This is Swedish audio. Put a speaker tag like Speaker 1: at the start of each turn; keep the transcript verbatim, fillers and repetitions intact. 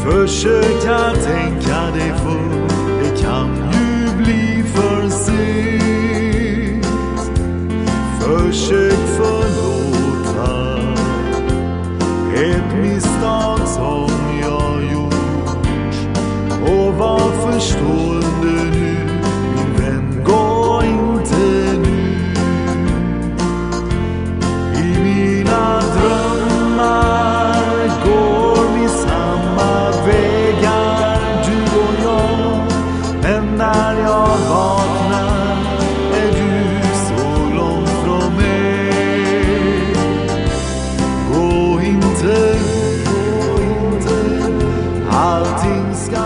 Speaker 1: Försöka tänka dig för, det kan ju bli för sent. Försök förlåta ett misstag som jag gjort, och var förstående nu, min vän, gå inte nu. I mina drömmar går vi samma vägar, du och jag, men när jag vaknar är du så långt från mig. Gå inte, gå inte, allting ska